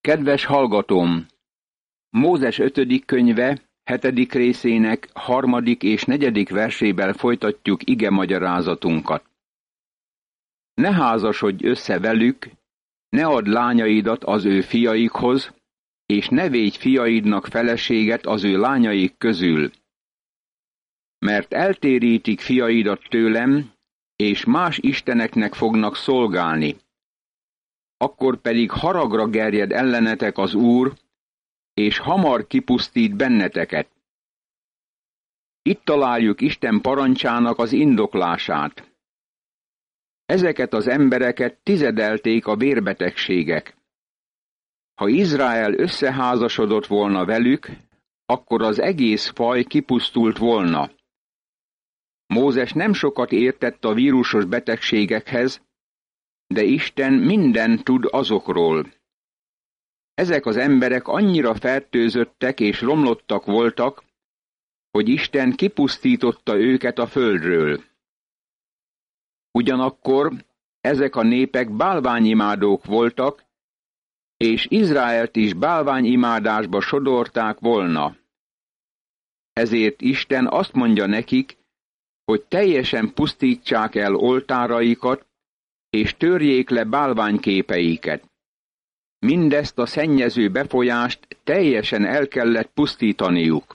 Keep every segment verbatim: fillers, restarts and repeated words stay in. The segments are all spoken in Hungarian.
Kedves hallgatóm! Mózes ötödik könyve, hetedik részének harmadik és negyedik versében folytatjuk ige magyarázatunkat. Ne házasodj össze velük, ne add lányaidat az ő fiaikhoz, és ne védj fiaidnak feleséget az ő lányaik közül. Mert eltérítik fiaidat tőlem, és más isteneknek fognak szolgálni. Akkor pedig haragra gerjed ellenetek az Úr, és hamar kipusztít benneteket. Itt találjuk Isten parancsának az indoklását. Ezeket az embereket tizedelték a vérbetegségek. Ha Izrael összeházasodott volna velük, akkor az egész faj kipusztult volna. Mózes nem sokat értett a vírusos betegségekhez, de Isten mindent tud azokról. Ezek az emberek annyira fertőzöttek és romlottak voltak, hogy Isten kipusztította őket a földről. Ugyanakkor ezek a népek bálványimádók voltak, és Izraelt is bálványimádásba sodorták volna. Ezért Isten azt mondja nekik, hogy teljesen pusztítsák el oltáraikat, és törjék le bálványképeiket. Mindezt a szennyező befolyást teljesen el kellett pusztítaniuk.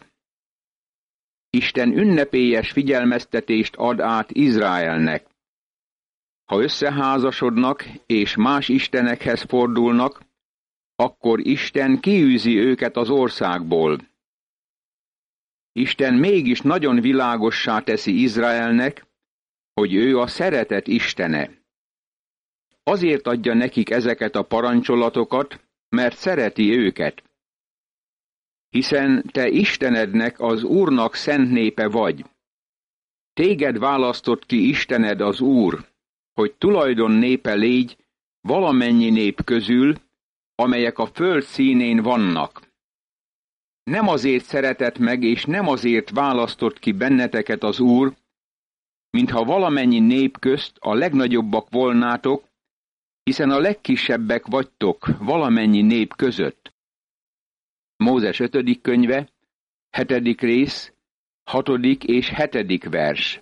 Isten ünnepélyes figyelmeztetést ad át Izraelnek. Ha összeházasodnak és más istenekhez fordulnak, akkor Isten kiűzi őket az országból. Isten mégis nagyon világossá teszi Izraelnek, hogy ő a szeretet Istene. Azért adja nekik ezeket a parancsolatokat, mert szereti őket. Hiszen te Istenednek, az Úrnak szent népe vagy. Téged választott ki Istened az Úr, hogy tulajdon népe légy valamennyi nép közül, amelyek a föld színén vannak. Nem azért szeretett meg, és nem azért választott ki benneteket az Úr, mintha valamennyi nép közt a legnagyobbak volnátok, hiszen a legkisebbek vagytok valamennyi nép között. Mózes ötödik könyve, hetedik rész, hatodik és hetedik vers.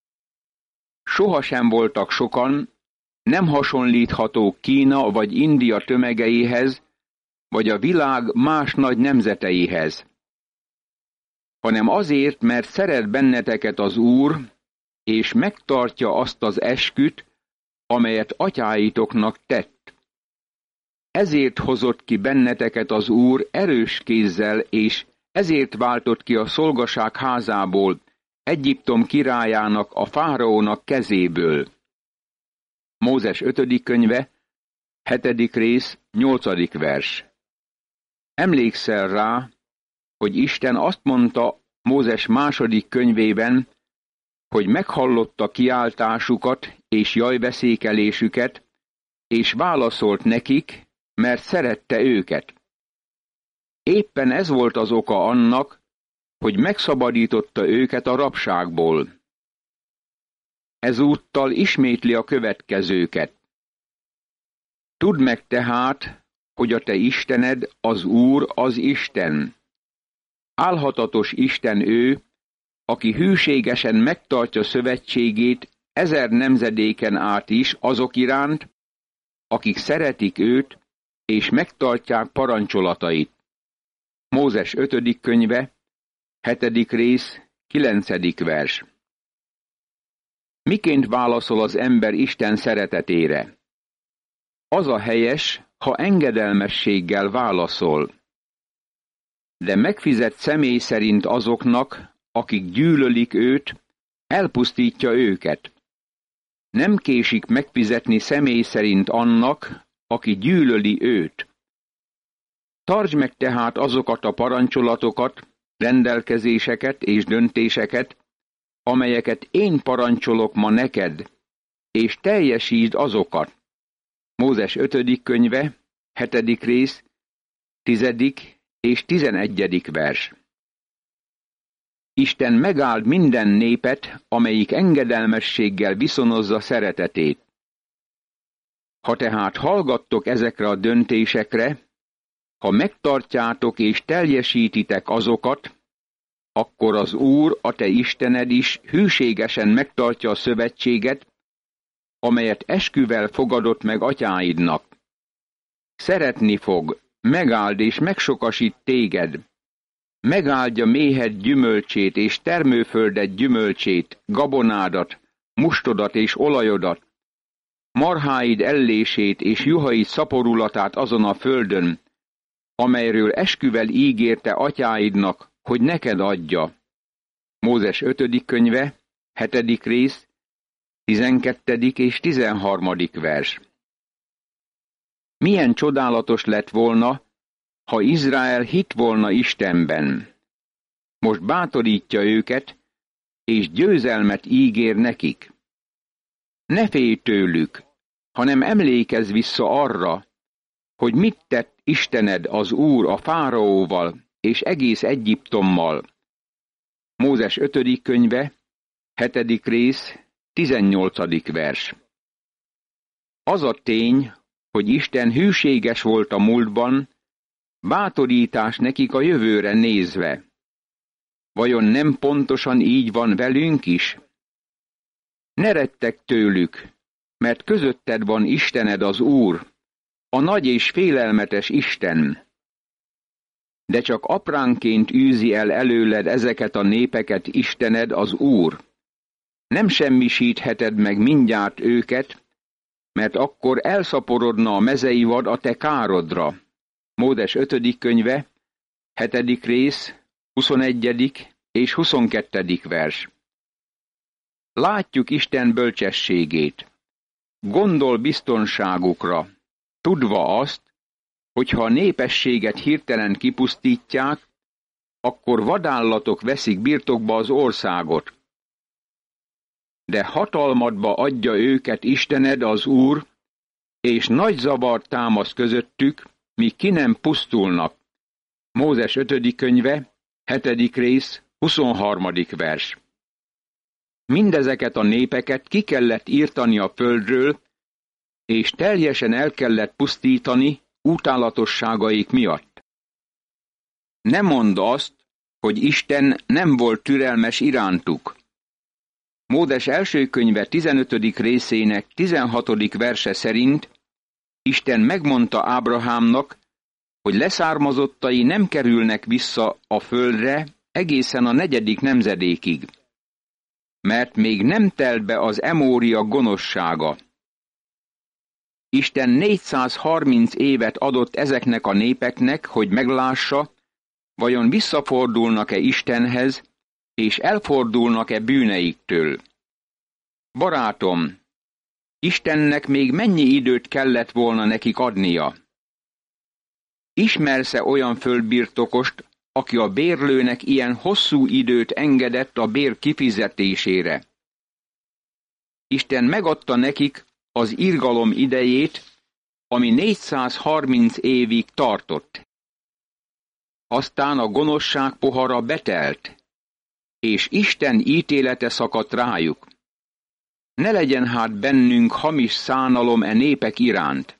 Sohasem voltak sokan, nem hasonlíthatók Kína vagy India tömegeihez, vagy a világ más nagy nemzeteihez, hanem azért, mert szeret benneteket az Úr, és megtartja azt az esküt, amelyet atyáitoknak tett. Ezért hozott ki benneteket az Úr erős kézzel, és ezért váltott ki a szolgaság házából, Egyiptom királyának, a fáraónak kezéből. Mózes ötödik könyve, hetedik rész, nyolcadik vers. Emlékszel rá, hogy Isten azt mondta Mózes második könyvében, hogy meghallotta kiáltásukat és jajveszékelésüket, és válaszolt nekik, mert szerette őket. Éppen ez volt az oka annak, hogy megszabadította őket a rabságból. Ezúttal ismétli a következőket. Tudd meg tehát, hogy a te Istened, az Úr, az Isten. Álhatatos Isten ő, aki hűségesen megtartja szövetségét ezer nemzedéken át is azok iránt, akik szeretik őt, és megtartják parancsolatait. Mózes ötödik könyve, hetedik rész, kilencedik vers. Miként válaszol az ember Isten szeretetére? Az a helyes, ha engedelmességgel válaszol. De megfizet személy szerint azoknak, akik gyűlölik őt, elpusztítja őket. Nem késik megfizetni személy szerint annak, aki gyűlöli őt. Tartsd meg tehát azokat a parancsolatokat, rendelkezéseket és döntéseket, amelyeket én parancsolok ma neked, és teljesítsd azokat. Mózes ötödik könyve, hetedik rész, tizedik és tizenegyedik vers. Isten megáld minden népet, amelyik engedelmességgel viszonozza szeretetét. Ha tehát hallgattok ezekre a döntésekre, Ha megtartjátok és teljesítitek azokat, akkor az Úr, a te Istened is hűségesen megtartja a szövetséget, amelyet esküvel fogadott meg atyáidnak. Szeretni fog, megáld és megsokasít téged, megáldja méhed gyümölcsét és termőföldet gyümölcsét, gabonádat, mustodat és olajodat, marháid ellését és juhaid szaporulatát azon a földön, amelyről esküvel ígérte atyáidnak, hogy neked adja. Mózes ötödik könyve, hetedik rész, tizenkettedik és tizenharmadik vers. Milyen csodálatos lett volna, ha Izrael hitt volna Istenben. Most bátorítja őket, és győzelmet ígér nekik. Ne félj tőlük, hanem emlékezz vissza arra, hogy mit tett Istened az Úr a fáraóval és egész Egyiptommal. Mózes ötödik könyve, hetedik rész, tizennyolcadik vers. Az a tény, hogy Isten hűséges volt a múltban, bátorítás nekik a jövőre nézve. Vajon nem pontosan így van velünk is? Ne rettegj tőlük, mert közötted van Istened az Úr, a nagy és félelmetes Isten. De csak apránként űzi el előled ezeket a népeket Istened az Úr. Nem semmisítheted meg mindjárt őket, mert akkor elszaporodna a mezei vad a te károdra. Mózes ötödik könyve, hetedik rész, huszonegyedik és huszonkettedik vers. Látjuk Isten bölcsességét. Gondol biztonságukra, tudva azt, hogy ha a népességet hirtelen kipusztítják, akkor vadállatok veszik birtokba az országot. De hatalmadba adja őket Istened az Úr, és nagy zavar támasz közöttük, míg ki nem pusztulnak. Mózes ötödik könyve, hetedik rész, huszonharmadik vers. Mindezeket a népeket ki kellett írtani a földről, és teljesen el kellett pusztítani utálatosságaik miatt. Ne mondd azt, hogy Isten nem volt türelmes irántuk. Mózes első könyve tizenötödik részének tizenhatodik verse szerint Isten megmondta Ábrahámnak, hogy leszármazottai nem kerülnek vissza a földre egészen a negyedik nemzedékig, mert még nem telt be az emória gonoszsága. Isten négyszázharminc évet adott ezeknek a népeknek, hogy meglássa, vajon visszafordulnak-e Istenhez, és elfordulnak-e bűneiktől. Barátom, Istennek még mennyi időt kellett volna nekik adnia? Ismersz-e olyan földbirtokost, aki a bérlőnek ilyen hosszú időt engedett a bér kifizetésére? Isten megadta nekik az irgalom idejét, ami négyszázharminc évig tartott. Aztán a gonoszság pohara betelt, és Isten ítélete szakadt rájuk. Ne legyen hát bennünk hamis szánalom e népek iránt.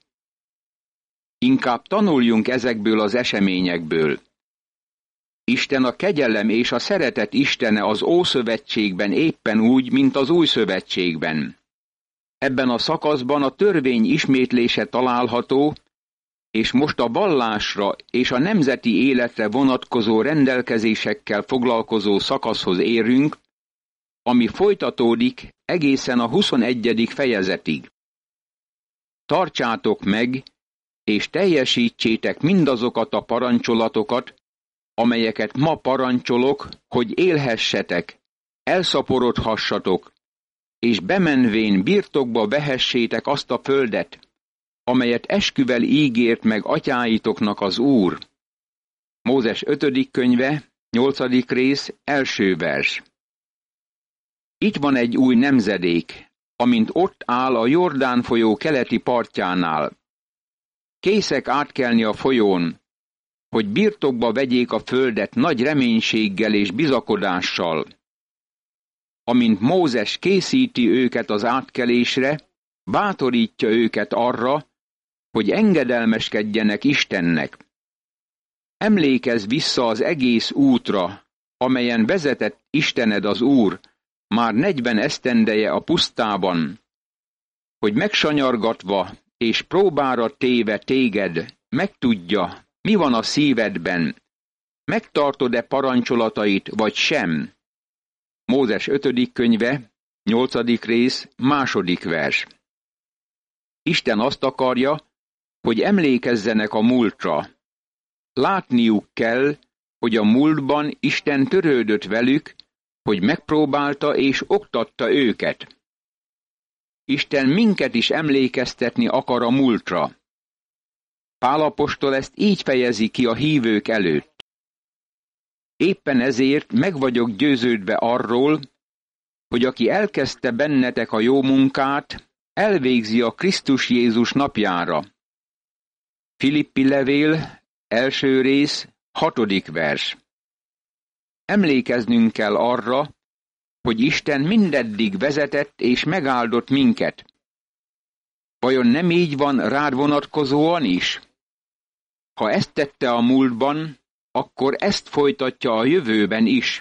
Inkább tanuljunk ezekből az eseményekből. Isten a kegyelem és a szeretet Istene az Ószövetségben éppen úgy, mint az Új Szövetségben. Ebben a szakaszban a törvény ismétlése található, és most a vallásra és a nemzeti életre vonatkozó rendelkezésekkel foglalkozó szakaszhoz érünk, ami folytatódik egészen a huszonegyedik fejezetig. Tartsátok meg, és teljesítsétek mindazokat a parancsolatokat, amelyeket ma parancsolok, hogy élhessetek, elszaporodhassatok, és bemenvén birtokba vehessétek azt a földet, amelyet esküvel ígért meg atyáitoknak az Úr. Mózes ötödik könyve, nyolcadik rész, első vers. Itt van egy új nemzedék, amint ott áll a Jordán folyó keleti partjánál. Készek átkelni a folyón, hogy birtokba vegyék a földet nagy reménységgel és bizakodással. Amint Mózes készíti őket az átkelésre, bátorítja őket arra, hogy engedelmeskedjenek Istennek. Emlékezz vissza az egész útra, amelyen vezetett Istened az Úr, már negyven esztendeje a pusztában, hogy megsanyargatva és próbára téve téged, megtudja, mi van a szívedben, megtartod-e parancsolatait, vagy sem. Mózes ötödik könyve, nyolcadik rész, második vers. Isten azt akarja, hogy emlékezzenek a múltra. Látniuk kell, hogy a múltban Isten törődött velük, hogy megpróbálta és oktatta őket. Isten minket is emlékeztetni akar a múltra. Pál apostol ezt így fejezi ki a hívők előtt. Éppen ezért meg vagyok győződve arról, hogy aki elkezdte bennetek a jó munkát, elvégzi a Krisztus Jézus napjára. Filippi levél, első rész, hatodik vers. Emlékeznünk kell arra, hogy Isten mindeddig vezetett és megáldott minket. Vajon nem így van rád vonatkozóan is? Ha ezt tette a múltban, akkor ezt folytatja a jövőben is.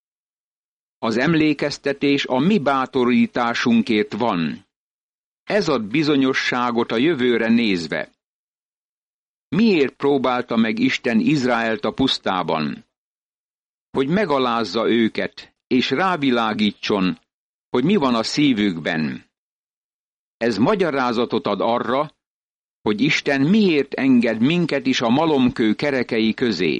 Az emlékeztetés a mi bátorításunkért van. Ez ad bizonyosságot a jövőre nézve. Miért próbálta meg Isten Izraelt a pusztában? Hogy megalázza őket, és rávilágítson, hogy mi van a szívükben. Ez magyarázatot ad arra, hogy Isten miért enged minket is a malomkő kerekei közé.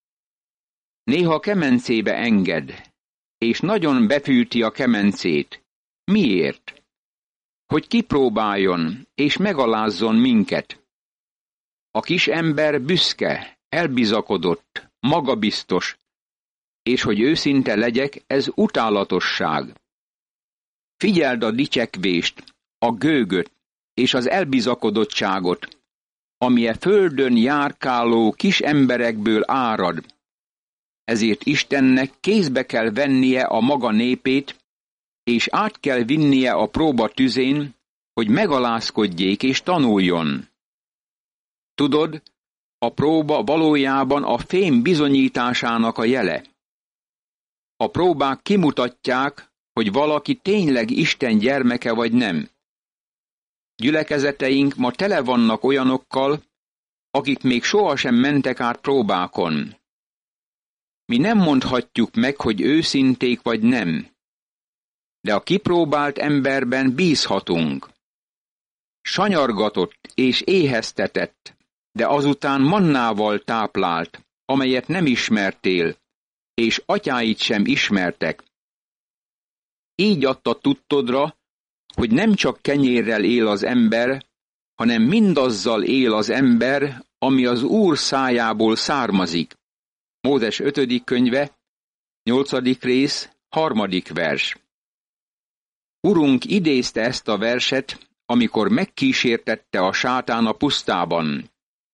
Néha kemencébe enged, és nagyon befűti a kemencét. Miért? Hogy kipróbáljon, és megalázzon minket. A kis ember büszke, elbizakodott, magabiztos, és hogy őszinte legyek, ez utálatosság. Figyeld a dicsekvést, a gőgöt és az elbizakodottságot, ami e földön járkáló kis emberekből árad. Ezért Istennek kézbe kell vennie a maga népét, és át kell vinnie a próba tüzén, hogy megalázkodjék és tanuljon. Tudod, a próba valójában a fém bizonyításának a jele. A próbák kimutatják, hogy valaki tényleg Isten gyermeke vagy nem. Gyülekezeteink ma tele vannak olyanokkal, akik még sohasem mentek át próbákon. Mi nem mondhatjuk meg, hogy őszinték vagy nem, de a kipróbált emberben bízhatunk. Sanyargatott és éheztetett, de azután mannával táplált, amelyet nem ismertél, és atyáit sem ismertek. Így adta tudtodra, hogy nem csak kenyérrel él az ember, hanem mindazzal él az ember, ami az Úr szájából származik. Mózes ötödik könyve, nyolcadik rész, harmadik vers. Urunk idézte ezt a verset, amikor megkísértette a sátán a pusztában.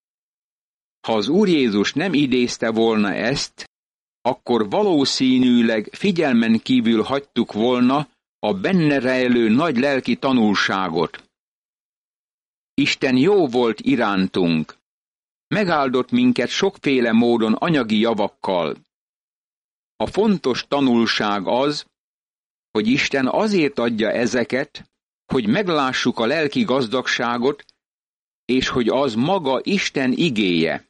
Ha az Úr Jézus nem idézte volna ezt, akkor valószínűleg figyelmen kívül hagytuk volna a benne rejlő nagy lelki tanulságot. Isten jó volt irántunk. Megáldott minket sokféle módon anyagi javakkal. A fontos tanulság az, hogy Isten azért adja ezeket, hogy meglássuk a lelki gazdagságot, és hogy az maga Isten igéje.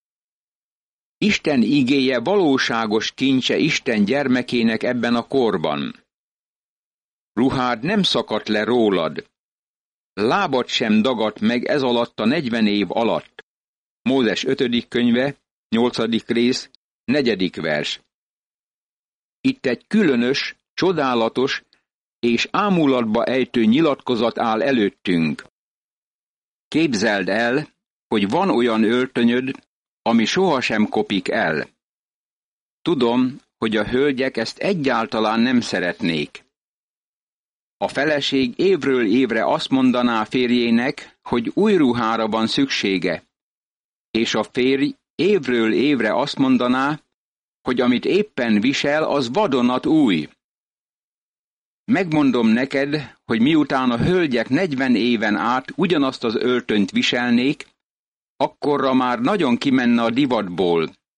Isten igéje valóságos kincse Isten gyermekének ebben a korban. Ruhád nem szakadt le rólad. Lábad sem dagadt meg ez alatt a negyven év alatt. Mózes ötödik könyve, nyolcadik rész, negyedik vers. Itt egy különös, csodálatos és ámulatba ejtő nyilatkozat áll előttünk. Képzeld el, hogy van olyan öltönyöd, ami sohasem kopik el. Tudom, hogy a hölgyek ezt egyáltalán nem szeretnék. A feleség évről évre azt mondaná férjének, hogy új ruhára van szüksége, és a férj évről évre azt mondaná, hogy amit éppen visel, az vadonat új. Megmondom neked, hogy miután a hölgyek negyven éven át ugyanazt az öltönyt viselnék, akkorra már nagyon kimenne a divatból,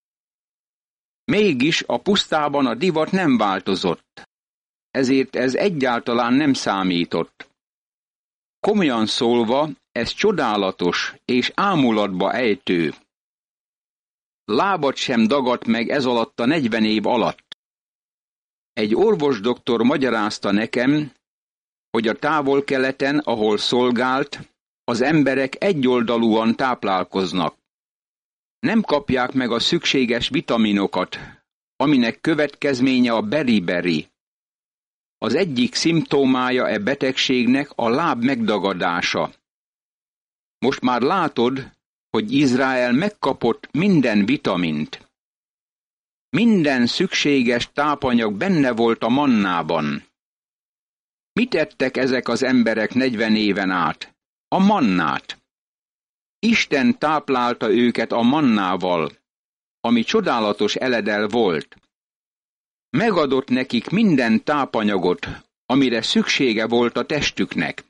Mégis a pusztában a divat nem változott, ezért ez egyáltalán nem számított. Komolyan szólva, ez csodálatos és ámulatba ejtő. Lábat sem dagadt meg ez alatt a negyven év alatt. Egy orvosdoktor magyarázta nekem, hogy a Távol-Keleten, ahol szolgált, az emberek egyoldalúan táplálkoznak. Nem kapják meg a szükséges vitaminokat, aminek következménye a beriberi. Az egyik szimptómája e betegségnek a láb megdagadása. Most már látod, hogy Izrael megkapott minden vitamint. Minden szükséges tápanyag benne volt a mannában. Mit ettek ezek az emberek negyven éven át? A mannát. Isten táplálta őket a mannával, ami csodálatos eledel volt. Megadott nekik minden tápanyagot, amire szüksége volt a testüknek.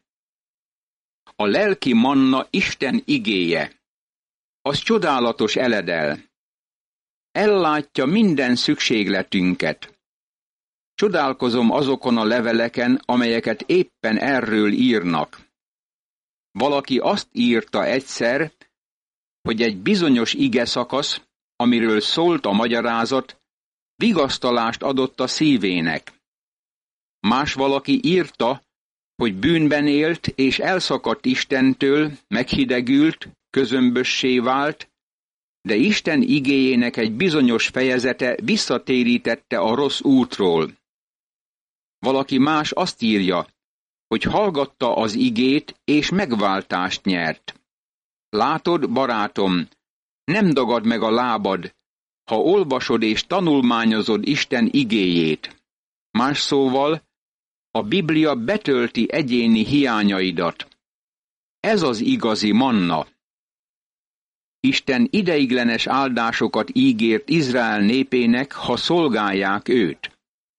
A lelki manna Isten igéje. Az csodálatos eledel. Ellátja minden szükségletünket. Csodálkozom azokon a leveleken, amelyeket éppen erről írnak. Valaki azt írta egyszer, hogy egy bizonyos ige szakasz, amiről szólt a magyarázat, vigasztalást adott a szívének. Más valaki írta, hogy bűnben élt és elszakadt Istentől, meghidegült, közömbössé vált, de Isten igéjének egy bizonyos fejezete visszatérítette a rossz útról. Valaki más azt írja, hogy hallgatta az igét és megváltást nyert. Látod, barátom, nem dagad meg a lábad, ha olvasod és tanulmányozod Isten igéjét. Más szóval, a Biblia betölti egyéni hiányaidat. Ez az igazi manna. Isten ideiglenes áldásokat ígért Izrael népének, ha szolgálják őt.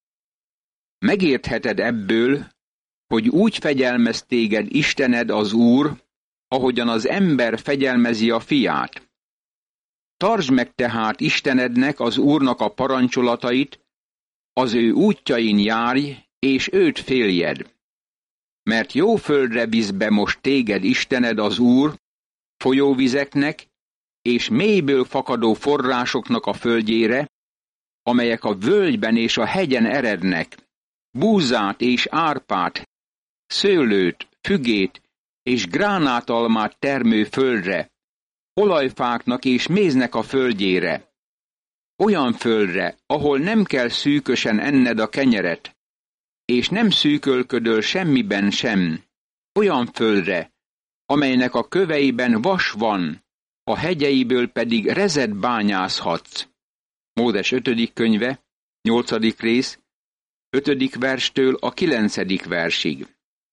Megértheted ebből, hogy úgy fegyelmez téged Istened az Úr, ahogyan az ember fegyelmezi a fiát. Tartsd meg tehát Istenednek, az Úrnak a parancsolatait, az ő útjain járj, és őt féljed. Mert jó földre visz be most téged Istened az Úr, folyóvizeknek, és mélyből fakadó forrásoknak a földjére, amelyek a völgyben és a hegyen erednek, búzát és árpát, szőlőt, fügét és gránátalmát termő földre, olajfáknak és méznek a földjére. Olyan földre, ahol nem kell szűkösen enned a kenyeret, és nem szűkölködöl semmiben sem. Olyan földre, amelynek a köveiben vas van, a hegyeiből pedig rezet bányászhatsz. Mózes ötödik könyve, nyolcadik rész, ötödik verstől a kilencedik versig.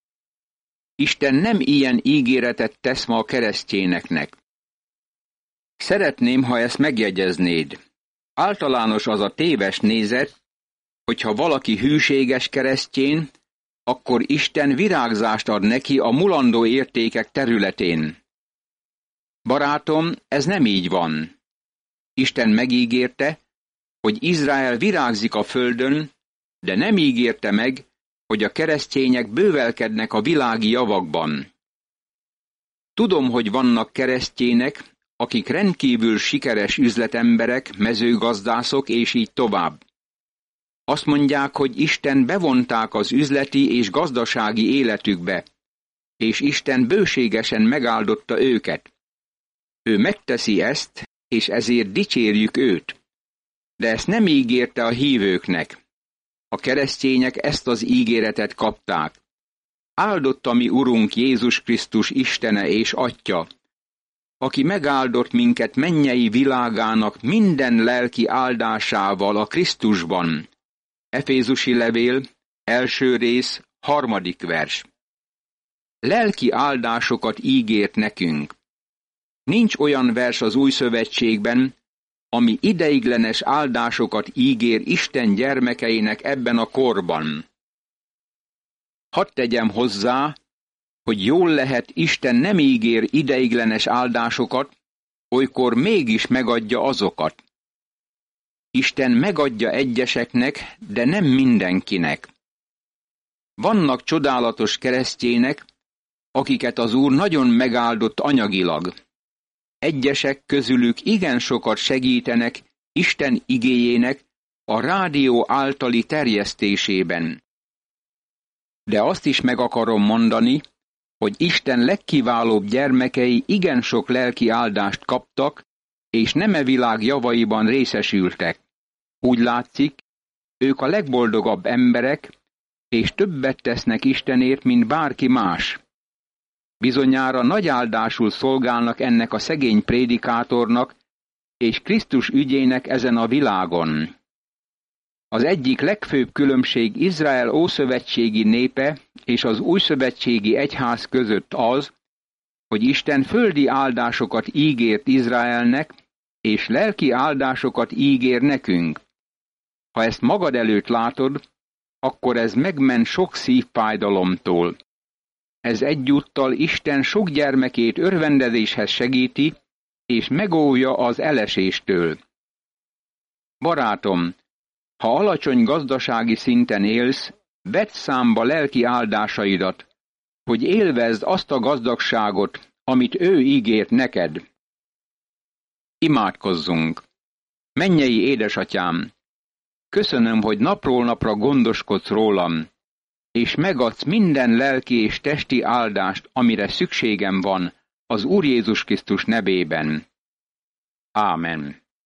Isten nem ilyen ígéretet tesz ma a keresztényeknek. Szeretném, ha ezt megjegyeznéd. Általános az a téves nézet, hogyha valaki hűséges keresztjén, akkor Isten virágzást ad neki a mulandó értékek területén. Barátom, ez nem így van. Isten megígérte, hogy Izrael virágzik a földön, de nem ígérte meg, hogy a keresztények bővelkednek a világi javakban. Tudom, hogy vannak keresztjének, akik rendkívül sikeres üzletemberek, mezőgazdászok és így tovább. Azt mondják, hogy Isten bevonták az üzleti és gazdasági életükbe, és Isten bőségesen megáldotta őket. Ő megteszi ezt, és ezért dicsérjük őt. De ezt nem ígérte a hívőknek. A keresztények ezt az ígéretet kapták. Áldott a mi Urunk Jézus Krisztus Istene és Atya, aki megáldott minket mennyei világának minden lelki áldásával a Krisztusban. Efézusi levél, első rész, harmadik vers. Lelki áldásokat ígért nekünk. Nincs olyan vers az Új Szövetségben, ami ideiglenes áldásokat ígér Isten gyermekeinek ebben a korban. Hadd tegyem hozzá, hogy jól lehet, Isten nem ígér ideiglenes áldásokat, olykor mégis megadja azokat. Isten megadja egyeseknek, de nem mindenkinek. Vannak csodálatos keresztjének, akiket az Úr nagyon megáldott anyagilag. Egyesek közülük igen sokat segítenek Isten igéjének a rádió általi terjesztésében. De azt is meg akarom mondani, hogy Isten legkiválóbb gyermekei igen sok lelki áldást kaptak, és nem e világ javaiban részesültek. Úgy látszik, ők a legboldogabb emberek, és többet tesznek Istenért, mint bárki más. Bizonyára nagy áldásul szolgálnak ennek a szegény prédikátornak és Krisztus ügyének ezen a világon. Az egyik legfőbb különbség Izrael ószövetségi népe és az újszövetségi egyház között az, hogy Isten földi áldásokat ígért Izraelnek, és lelki áldásokat ígér nekünk. Ha ezt magad előtt látod, akkor ez megment sok szívfájdalomtól. Ez egyúttal Isten sok gyermekét örvendezéshez segíti, és megóvja az eleséstől. Barátom, ha alacsony gazdasági szinten élsz, vedd számba lelki áldásaidat, hogy élvezd azt a gazdagságot, amit ő ígért neked. Imádkozzunk! Mennyei édesatyám! Köszönöm, hogy napról napra gondoskodsz rólam, és megadsz minden lelki és testi áldást, amire szükségem van az Úr Jézus Krisztus nevében. Ámen.